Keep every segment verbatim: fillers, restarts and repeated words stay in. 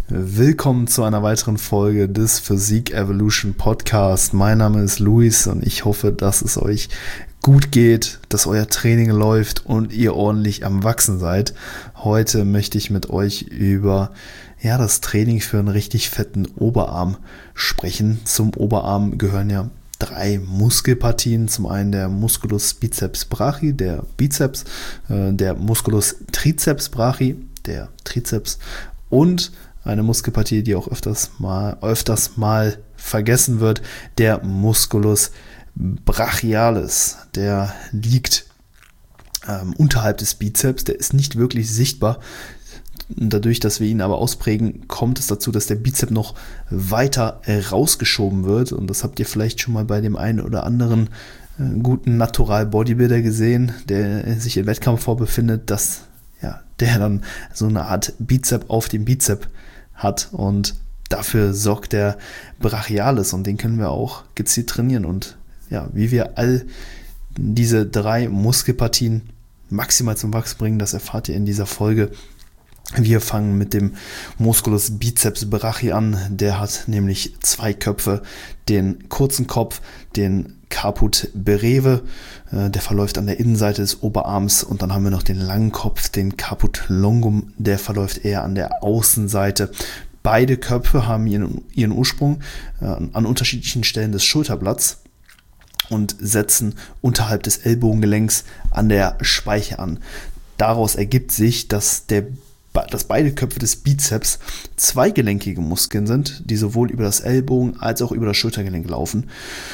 Willkommen zu einer weiteren Folge des Physik Evolution Podcast. Mein Name ist Luis und ich hoffe, dass es euch gut geht, dass euer Training läuft und ihr ordentlich am Wachsen seid. Heute möchte ich mit euch über ja, das Training für einen richtig fetten Oberarm sprechen. Zum Oberarm gehören ja drei Muskelpartien. Zum einen der Musculus biceps brachii, der Bizeps, äh, der Musculus triceps brachii, der Trizeps und eine Muskelpartie, die auch öfters mal, öfters mal vergessen wird, der Musculus brachialis. Der liegt ähm, unterhalb des Bizeps, der ist nicht wirklich sichtbar. Dadurch, dass wir ihn aber ausprägen, kommt es dazu, dass der Bizeps noch weiter rausgeschoben wird. Und das habt ihr vielleicht schon mal bei dem einen oder anderen äh, guten Natural Bodybuilder gesehen, der sich in Wettkampfform befindet, dass ja, der dann so eine Art Bizeps auf dem Bizeps hat. Und dafür sorgt der Brachialis. Und den können wir auch gezielt trainieren. Und ja, wie wir all diese drei Muskelpartien maximal zum Wachs bringen, das erfahrt ihr in dieser Folge. Wir fangen mit dem Musculus biceps brachii an. Der hat nämlich zwei Köpfe, den kurzen Kopf, den Caput breve, der verläuft an der Innenseite des Oberarms, und dann haben wir noch den langen Kopf, den Caput longum, der verläuft eher an der Außenseite. Beide Köpfe haben ihren, ihren Ursprung äh, an unterschiedlichen Stellen des Schulterblatts und setzen unterhalb des Ellbogengelenks an der Speiche an. Daraus ergibt sich, dass der dass beide Köpfe des Bizeps zweigelenkige Muskeln sind, die sowohl über das Ellbogen als auch über das Schultergelenk laufen.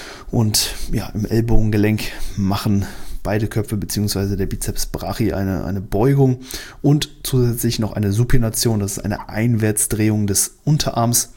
Und ja, im Ellbogengelenk machen beide Köpfe bzw. der Bizeps brachii eine, eine Beugung und zusätzlich noch eine Supination, das ist eine Einwärtsdrehung des Unterarms.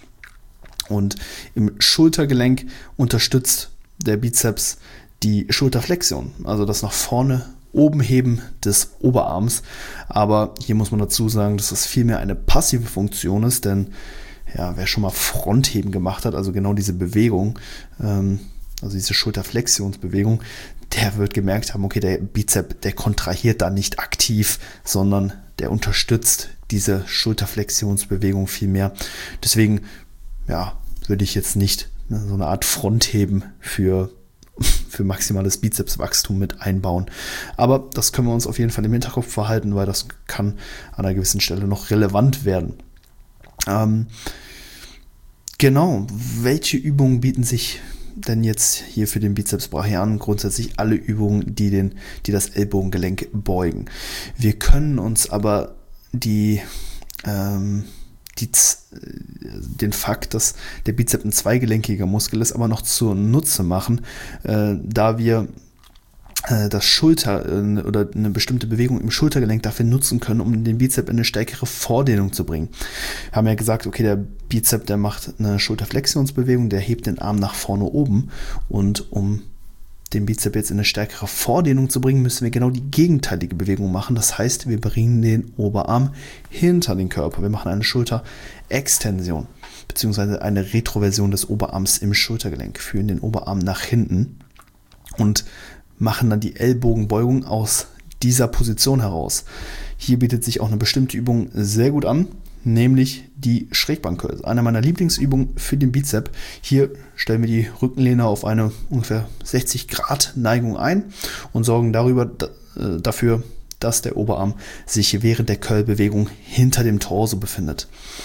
Und im Schultergelenk unterstützt der Bizeps die Schulterflexion, also das nach vorne oben heben des Oberarms. Aber hier muss man dazu sagen, dass das vielmehr eine passive Funktion ist, denn ja, wer schon mal Frontheben gemacht hat, also genau diese Bewegung, ähm, also diese Schulterflexionsbewegung, der wird gemerkt haben, okay, der Bizeps, der kontrahiert da nicht aktiv, sondern der unterstützt diese Schulterflexionsbewegung viel mehr. Deswegen, ja, würde ich jetzt nicht ne, so eine Art Frontheben für für maximales Bizepswachstum mit einbauen. Aber das können wir uns auf jeden Fall im Hinterkopf behalten, weil das kann an einer gewissen Stelle noch relevant werden. Ähm, genau, welche Übungen bieten sich denn jetzt hier für den Bizeps brachii an? Grundsätzlich alle Übungen, die, den, die das Ellbogengelenk beugen. Wir können uns aber die ähm, Die, den Fakt, dass der Bizeps ein zweigelenkiger Muskel ist, aber noch zunutze machen, äh, da wir äh, das Schulter äh, oder eine bestimmte Bewegung im Schultergelenk dafür nutzen können, um den Bizeps in eine stärkere Vordehnung zu bringen. Wir haben ja gesagt, okay, der Bizeps, der macht eine Schulterflexionsbewegung, der hebt den Arm nach vorne oben, und um den Bizeps jetzt in eine stärkere Vordehnung zu bringen, müssen wir genau die gegenteilige Bewegung machen. Das heißt, wir bringen den Oberarm hinter den Körper. Wir machen eine Schulterextension beziehungsweise eine Retroversion des Oberarms im Schultergelenk, führen den Oberarm nach hinten und machen dann die Ellbogenbeugung aus dieser Position heraus. Hier bietet sich auch eine bestimmte Übung sehr gut an, nämlich die Schrägbank-Curls. Eine meiner Lieblingsübungen für den Bizeps. Hier stellen wir die Rückenlehne auf eine ungefähr sechzig Grad Neigung ein und sorgen darüber äh, dafür, dass der Oberarm sich während der Curl-Bewegung hinter dem Torso befindet.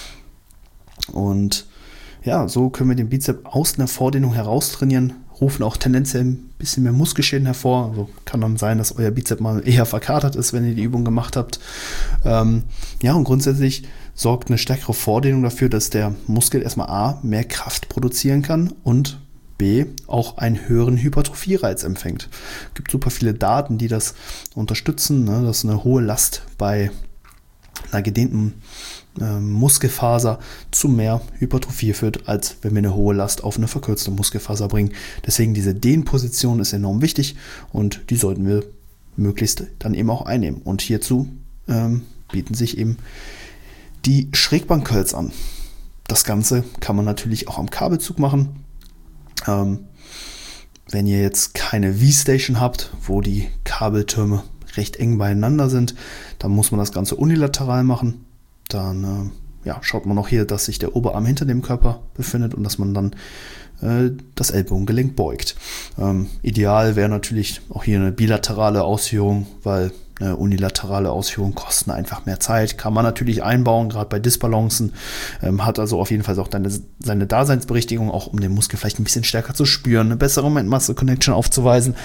Und ja, so können wir den Bizeps aus einer Vordehnung heraus trainieren, rufen auch tendenziell ein bisschen mehr Muskelschäden hervor. Also kann dann sein, dass euer Bizeps mal eher verkatert ist, wenn ihr die Übung gemacht habt. Ähm, ja, und grundsätzlich sorgt eine stärkere Vordehnung dafür, dass der Muskel erstmal A, mehr Kraft produzieren kann und B, auch einen höheren Hypertrophie-Reiz empfängt. Es gibt super viele Daten, die das unterstützen, ne, dass eine hohe Last bei einer gedehnten äh, Muskelfaser zu mehr Hypertrophie führt, als wenn wir eine hohe Last auf eine verkürzte Muskelfaser bringen. Deswegen diese Dehnposition ist enorm wichtig und die sollten wir möglichst dann eben auch einnehmen. Und hierzu ähm, bieten sich eben die Schrägbank-Curls an. Das Ganze kann man natürlich auch am Kabelzug machen. Ähm, wenn ihr jetzt keine V-Station habt, wo die Kabeltürme recht eng beieinander sind, dann muss man das Ganze unilateral machen. Dann ja, schaut man auch hier, dass sich der Oberarm hinter dem Körper befindet und dass man dann äh, das Ellbogengelenk beugt. Ähm, ideal wäre natürlich auch hier eine bilaterale Ausführung, weil eine unilaterale Ausführung kosten einfach mehr Zeit. Kann man natürlich einbauen, gerade bei Disbalancen. Ähm, hat also auf jeden Fall auch deine, seine Daseinsberechtigung, auch um den Muskel vielleicht ein bisschen stärker zu spüren, eine bessere Mind-Muscle-Connection aufzuweisen.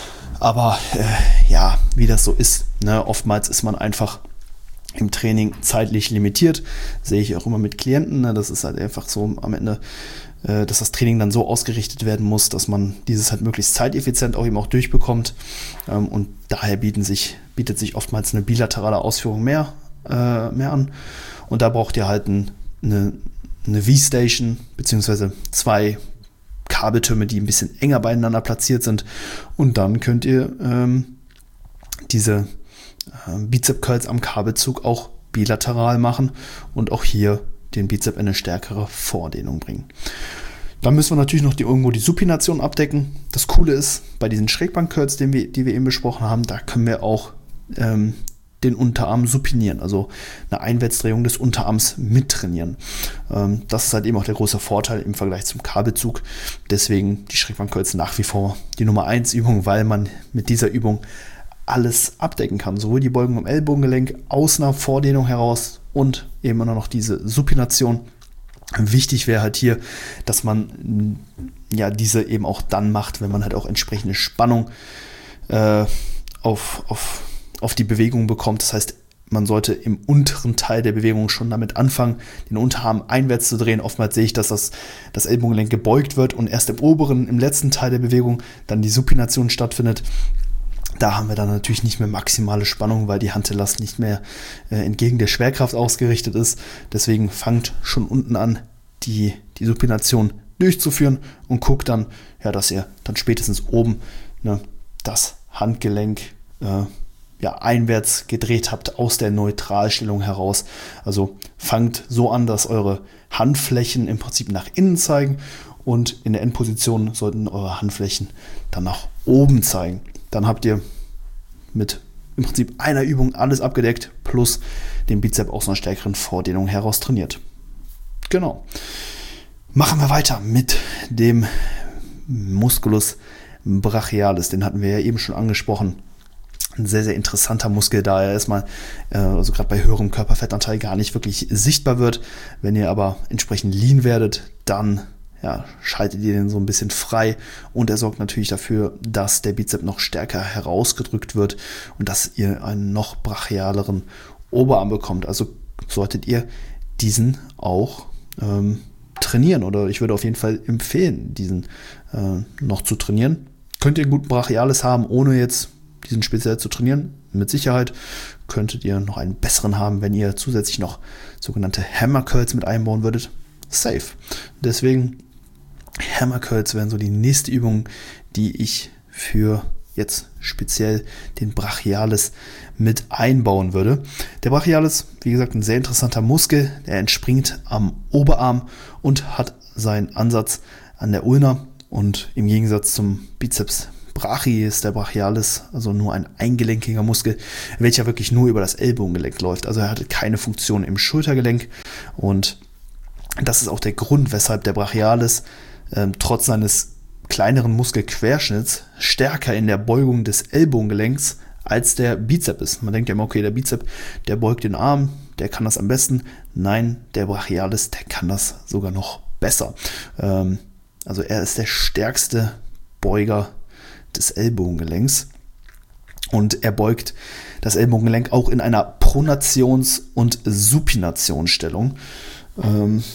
Aber äh, ja, wie das so ist, ne? Oftmals ist man einfach im Training zeitlich limitiert. Sehe ich auch immer mit Klienten. Ne? Das ist halt einfach so am Ende, äh, dass das Training dann so ausgerichtet werden muss, dass man dieses halt möglichst zeiteffizient auch eben auch durchbekommt. Ähm, und daher bieten sich, bietet sich oftmals eine bilaterale Ausführung mehr, äh, mehr an. Und da braucht ihr halt ein, eine, eine V-Station beziehungsweise zwei Kabeltürme, die ein bisschen enger beieinander platziert sind. Und dann könnt ihr ähm, diese Bizep-Curls am Kabelzug auch bilateral machen und auch hier den Bizep in eine stärkere Vordehnung bringen. Dann müssen wir natürlich noch die, irgendwo die Supination abdecken. Das Coole ist, bei diesen Schrägbank-Curls, die wir, die wir eben besprochen haben, da können wir auch ähm, den Unterarm supinieren, also eine Einwärtsdrehung des Unterarms mittrainieren. Ähm, das ist halt eben auch der große Vorteil im Vergleich zum Kabelzug. Deswegen die Schrägbank-Curls nach wie vor die Nummer eins Übung, weil man mit dieser Übung alles abdecken kann, sowohl die Beugung im Ellbogengelenk aus einer Vordehnung heraus und eben immer noch diese Supination. Wichtig wäre halt hier, dass man ja diese eben auch dann macht, wenn man halt auch entsprechende Spannung äh, auf, auf, auf die Bewegung bekommt. Das heißt, man sollte im unteren Teil der Bewegung schon damit anfangen, den Unterarm einwärts zu drehen. Oftmals sehe ich, dass das, das Ellbogengelenk gebeugt wird und erst im oberen, im letzten Teil der Bewegung dann die Supination stattfindet. Da haben wir dann natürlich nicht mehr maximale Spannung, weil die Hantelast nicht mehr äh, entgegen der Schwerkraft ausgerichtet ist. Deswegen fangt schon unten an, die, die Supination durchzuführen und guckt dann, ja, dass ihr dann spätestens oben ne, das Handgelenk äh, ja, einwärts gedreht habt aus der Neutralstellung heraus. Also fangt so an, dass eure Handflächen im Prinzip nach innen zeigen und in der Endposition sollten eure Handflächen dann nach oben zeigen. Dann habt ihr mit im Prinzip einer Übung alles abgedeckt, plus den Bizep aus einer stärkeren Vordehnung heraus trainiert. Genau. Machen wir weiter mit dem Musculus brachialis. Den hatten wir ja eben schon angesprochen. Ein sehr, sehr interessanter Muskel, da er erstmal, äh, also gerade bei höherem Körperfettanteil, gar nicht wirklich sichtbar wird. Wenn ihr aber entsprechend lean werdet, dann ja, schaltet ihr den so ein bisschen frei und er sorgt natürlich dafür, dass der Bizep noch stärker herausgedrückt wird und dass ihr einen noch brachialeren Oberarm bekommt. Also solltet ihr diesen auch ähm, trainieren oder ich würde auf jeden Fall empfehlen, diesen äh, noch zu trainieren. Könnt ihr einen guten Brachialis haben, ohne jetzt diesen speziell zu trainieren? Mit Sicherheit könntet ihr noch einen besseren haben, wenn ihr zusätzlich noch sogenannte Hammer Curls mit einbauen würdet. Safe. Deswegen Hammer Curls wären so die nächste Übung, die ich für jetzt speziell den Brachialis mit einbauen würde. Der Brachialis, wie gesagt, ein sehr interessanter Muskel. Der entspringt am Oberarm und hat seinen Ansatz an der Ulna. Und im Gegensatz zum Bizeps brachii ist der Brachialis also nur ein eingelenkiger Muskel, welcher wirklich nur über das Ellbogengelenk läuft. Also er hatte keine Funktion im Schultergelenk. Und das ist auch der Grund, weshalb der Brachialis ähm, trotz seines kleineren Muskelquerschnitts stärker in der Beugung des Ellbogengelenks als der Bizep ist. Man denkt ja immer, okay, der Bizep, der beugt den Arm, der kann das am besten. Nein, der Brachialis, der kann das sogar noch besser. Ähm, also er ist der stärkste Beuger des Ellbogengelenks und er beugt das Ellbogengelenk auch in einer Pronations- und Supinationsstellung. Ähm,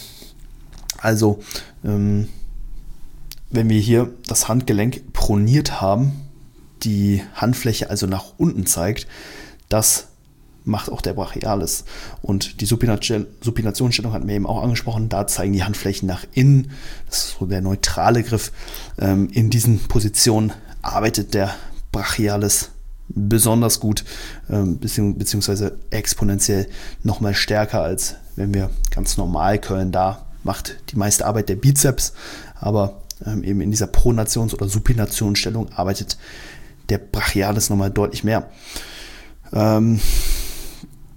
also, ähm, wenn wir hier das Handgelenk proniert haben, die Handfläche also nach unten zeigt, das macht auch der Brachialis. Und die Supinationsstellung hatten wir eben auch angesprochen, da zeigen die Handflächen nach innen. Das ist so der neutrale Griff. Ähm, in diesen Positionen arbeitet der Brachialis besonders gut, ähm, beziehungs- beziehungsweise exponentiell nochmal stärker, als wenn wir ganz normal curlen. Da macht die meiste Arbeit der Bizeps, aber ähm, eben in dieser Pronations- oder Supinationsstellung arbeitet der Brachialis nochmal deutlich mehr. Ähm,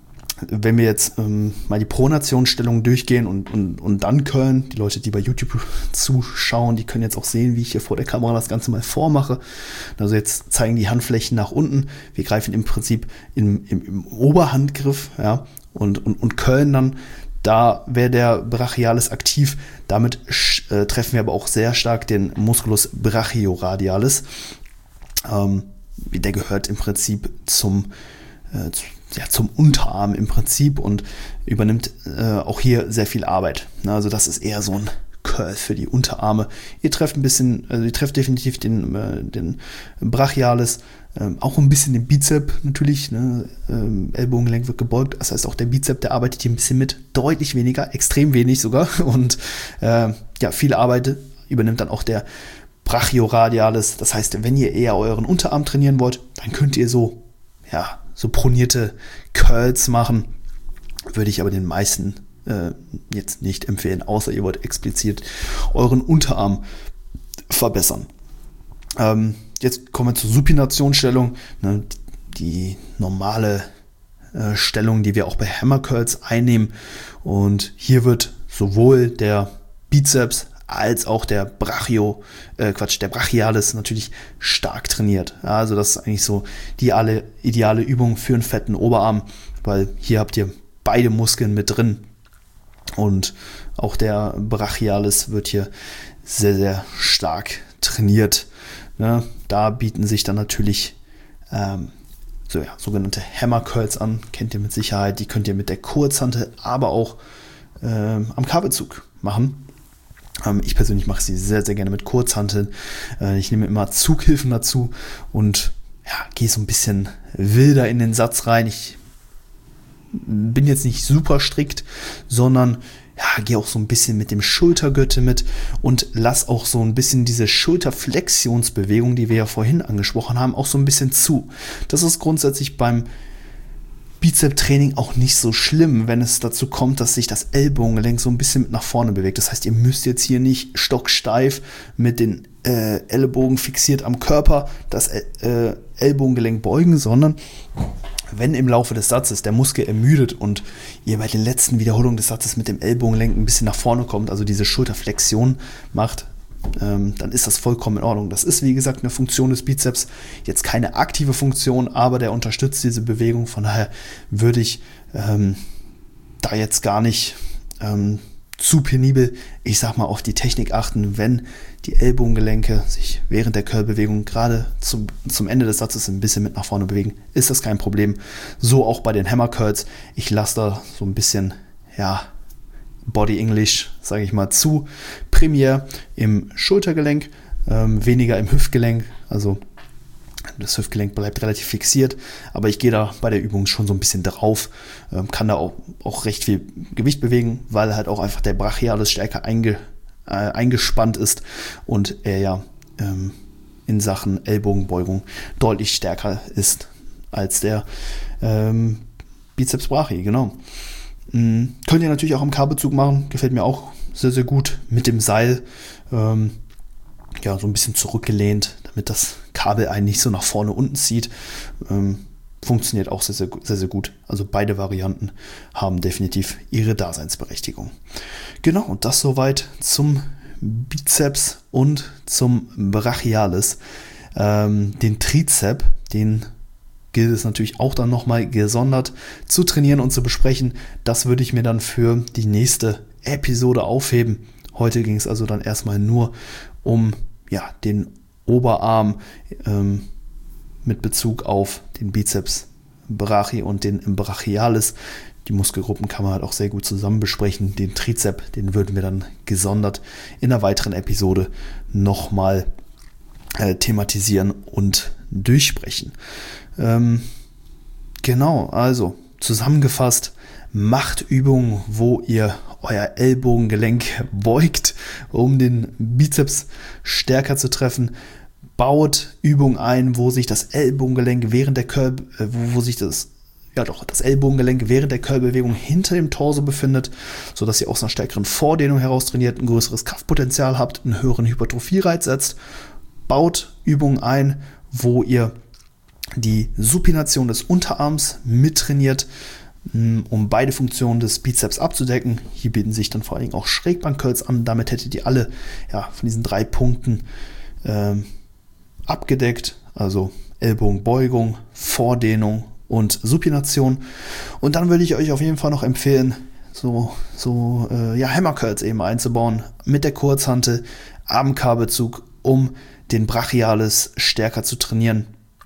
wenn wir jetzt ähm, mal die Pronationsstellung durchgehen und, und, und dann curlen, die Leute, die bei YouTube zuschauen, die können jetzt auch sehen, wie ich hier vor der Kamera das Ganze mal vormache. Also jetzt zeigen die Handflächen nach unten. Wir greifen im Prinzip im, im, im Oberhandgriff, ja, und, und, und curlen dann. Da wäre der Brachialis aktiv. Damit äh, treffen wir aber auch sehr stark den Musculus brachioradialis. Ähm, der gehört im Prinzip zum, äh, zu, ja, zum Unterarm im Prinzip und übernimmt äh, auch hier sehr viel Arbeit. Na, also das ist eher so ein Curl für die Unterarme. Ihr trefft ein bisschen, also ihr trefft definitiv den, äh, den Brachialis. Ähm, auch ein bisschen den Bizep natürlich, ne? ähm, Ellbogengelenk wird gebeugt, das heißt auch der Bizep, der arbeitet hier ein bisschen mit, deutlich weniger, extrem wenig sogar und äh, ja, viel Arbeit übernimmt dann auch der Brachioradialis, das heißt, wenn ihr eher euren Unterarm trainieren wollt, dann könnt ihr so, ja, so pronierte Curls machen, würde ich aber den meisten äh, jetzt nicht empfehlen, außer ihr wollt explizit euren Unterarm verbessern. Ähm, Jetzt kommen wir zur Supinationsstellung, ne, die normale äh, Stellung, die wir auch bei Hammer Curls einnehmen. Und hier wird sowohl der Bizeps als auch der Brachio, äh, Quatsch, der Brachialis natürlich stark trainiert. Ja, also das ist eigentlich so die alle, ideale Übung für einen fetten Oberarm, weil hier habt ihr beide Muskeln mit drin. Und auch der Brachialis wird hier sehr, sehr stark trainiert. Ja, da bieten sich dann natürlich ähm, so, ja, sogenannte Hammer Curls an, kennt ihr mit Sicherheit, die könnt ihr mit der Kurzhantel, aber auch ähm, am Kabelzug machen. Ähm, ich persönlich mache sie sehr, sehr gerne mit Kurzhanteln. Äh, ich nehme immer Zughilfen dazu und ja, gehe so ein bisschen wilder in den Satz rein. Ich bin jetzt nicht super strikt, sondern ja, gehe auch so ein bisschen mit dem Schultergürtel mit und lass auch so ein bisschen diese Schulterflexionsbewegung, die wir ja vorhin angesprochen haben, auch so ein bisschen zu. Das ist grundsätzlich beim Bizep-Training auch nicht so schlimm, wenn es dazu kommt, dass sich das Ellbogengelenk so ein bisschen mit nach vorne bewegt. Das heißt, ihr müsst jetzt hier nicht stocksteif mit den äh, Ellbogen fixiert am Körper das äh, Ellbogengelenk beugen, sondern wenn im Laufe des Satzes der Muskel ermüdet und ihr bei den letzten Wiederholungen des Satzes mit dem Ellbogengelenk ein bisschen nach vorne kommt, also diese Schulterflexion macht, ähm, dann ist das vollkommen in Ordnung. Das ist, wie gesagt, eine Funktion des Bizeps, jetzt keine aktive Funktion, aber der unterstützt diese Bewegung. Von daher würde ich ähm, da jetzt gar nicht ähm, zu penibel, ich sag mal, auf die Technik achten, wenn die Ellbogengelenke sich während der Curl-Bewegung gerade zum, zum Ende des Satzes ein bisschen mit nach vorne bewegen, ist das kein Problem. So auch bei den Hammer Curls. Ich lasse da so ein bisschen, ja, Body English, sage ich mal, zu. Primär im Schultergelenk, ähm, weniger im Hüftgelenk, also das Hüftgelenk bleibt relativ fixiert, aber ich gehe da bei der Übung schon so ein bisschen drauf, ähm, kann da auch, auch recht viel Gewicht bewegen, weil halt auch einfach der Brachialis stärker einge, äh, eingespannt ist und er ja ähm, in Sachen Ellbogenbeugung deutlich stärker ist als der ähm, Bizeps brachii, genau. Mhm. Könnt ihr natürlich auch am Kabelzug machen, gefällt mir auch sehr, sehr gut mit dem Seil, ähm, ja, so ein bisschen zurückgelehnt, damit das Kabel einen nicht so nach vorne unten zieht. Ähm, funktioniert auch sehr, sehr, sehr, sehr gut. Also beide Varianten haben definitiv ihre Daseinsberechtigung. Genau, und das soweit zum Bizeps und zum Brachialis. Ähm, den Trizep, den gilt es natürlich auch dann nochmal gesondert zu trainieren und zu besprechen. Das würde ich mir dann für die nächste Episode aufheben. Heute ging es also dann erstmal nur um ja, den Oberarm ähm, mit Bezug auf den Bizeps brachii und den Brachialis. Die Muskelgruppen kann man halt auch sehr gut zusammen besprechen. Den Trizep, den würden wir dann gesondert in einer weiteren Episode nochmal äh, thematisieren und durchsprechen. Ähm, genau, also zusammengefasst, macht Übungen, wo ihr euer Ellbogengelenk beugt, um den Bizeps stärker zu treffen. Baut Übungen ein, wo sich das Ellbogengelenk während der Curl, äh, wo, wo sich das, ja doch, das Ellbogengelenk während der Curlbewegung hinter dem Torso befindet, sodass ihr aus einer stärkeren Vordehnung heraus trainiert, ein größeres Kraftpotenzial habt, einen höheren Hypertrophie-Reiz setzt. Baut Übungen ein, wo ihr die Supination des Unterarms mittrainiert, um beide Funktionen des Bizeps abzudecken. Hier bieten sich dann vor allen Dingen auch Schrägbank-Curls an. Damit hättet ihr alle ja, von diesen drei Punkten ähm, abgedeckt. Also Ellbogenbeugung, Vordehnung und Supination. Und dann würde ich euch auf jeden Fall noch empfehlen, so, so äh, ja, Hammer Curls eben einzubauen mit der Kurzhantel am Kabelzug, um den Brachialis stärker zu trainieren,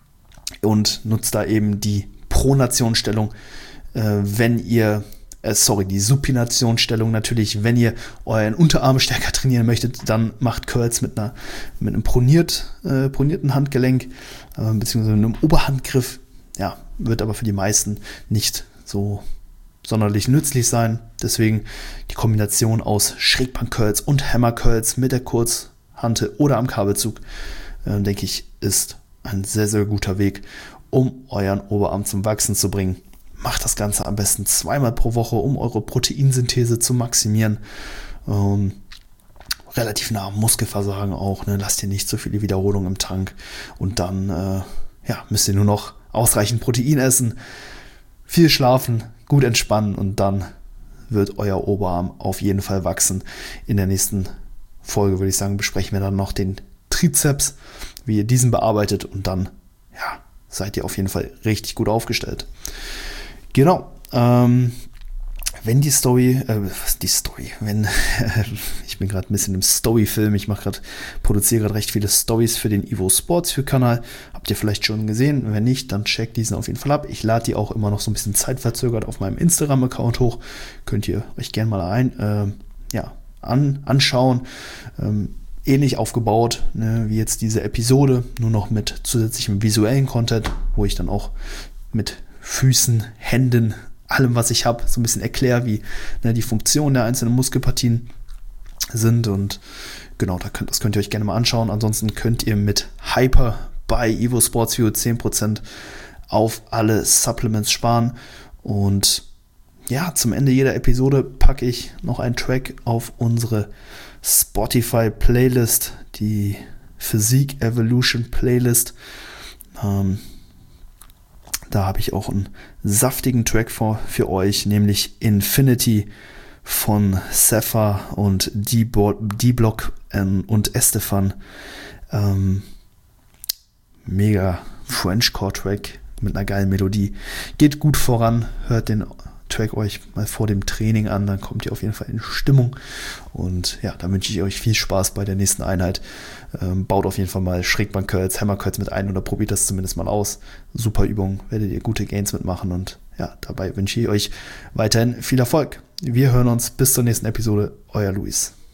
und nutzt da eben die Pronationsstellung, äh, wenn ihr, äh, sorry, die Supinationsstellung natürlich, wenn ihr euren Unterarm stärker trainieren möchtet, dann macht Curls mit einer mit einem proniert, äh, pronierten Handgelenk, äh, beziehungsweise einem Oberhandgriff. Ja, wird aber für die meisten nicht so sonderlich nützlich sein. Deswegen die Kombination aus Schrägbank-Curls und Hammer-Curls mit der Kurzhantel oder am Kabelzug, äh, denke ich, ist ein sehr, sehr guter Weg, um euren Oberarm zum Wachsen zu bringen. Macht das Ganze am besten zweimal pro Woche, um eure Proteinsynthese zu maximieren. Ähm, relativ nah am Muskelversagen auch. Ne? Lasst ihr nicht so viele Wiederholungen im Tank. Und dann äh, ja, müsst ihr nur noch ausreichend Protein essen, viel schlafen, gut entspannen, und dann wird euer Oberarm auf jeden Fall wachsen. In der nächsten Folge, würde ich sagen, besprechen wir dann noch den Trizeps, wie ihr diesen bearbeitet, und dann ja, seid ihr auf jeden Fall richtig gut aufgestellt. Genau. Ähm, wenn die Story, äh, was die Story, wenn, ich bin gerade ein bisschen im Story-Film, ich mache gerade, produziere gerade recht viele Stories für den Evo Sports für Kanal. Habt ihr vielleicht schon gesehen? Wenn nicht, dann checkt diesen auf jeden Fall ab. Ich lade die auch immer noch so ein bisschen zeitverzögert auf meinem Instagram-Account hoch. Könnt ihr euch gerne mal ein, äh, ja, an, anschauen. Ähm, ähnlich aufgebaut, ne, wie jetzt diese Episode, nur noch mit zusätzlichem visuellen Content, wo ich dann auch mit Füßen, Händen, allem, was ich habe, so ein bisschen erkläre, wie ne, die Funktionen der einzelnen Muskelpartien sind. Und genau, da könnt, das könnt ihr euch gerne mal anschauen. Ansonsten könnt ihr mit Hyper bei Evo Sports View zehn Prozent auf alle Supplements sparen. Und ja, zum Ende jeder Episode packe ich noch einen Track auf unsere Spotify-Playlist, die Physique Evolution Playlist. Ähm, da habe ich auch einen saftigen Track für, für euch, nämlich Infinity von Sefa und D-Block ähm, und Estefan. Ähm, mega Frenchcore-Track mit einer geilen Melodie. Geht gut voran, hört den Track euch mal vor dem Training an, dann kommt ihr auf jeden Fall in Stimmung. Und ja, da wünsche ich euch viel Spaß bei der nächsten Einheit. Ähm, baut auf jeden Fall mal Schrägbank-Curls, Hammer-Curls mit ein oder probiert das zumindest mal aus. Super Übung, werdet ihr gute Gains mitmachen, und ja, dabei wünsche ich euch weiterhin viel Erfolg. Wir hören uns bis zur nächsten Episode. Euer Luis.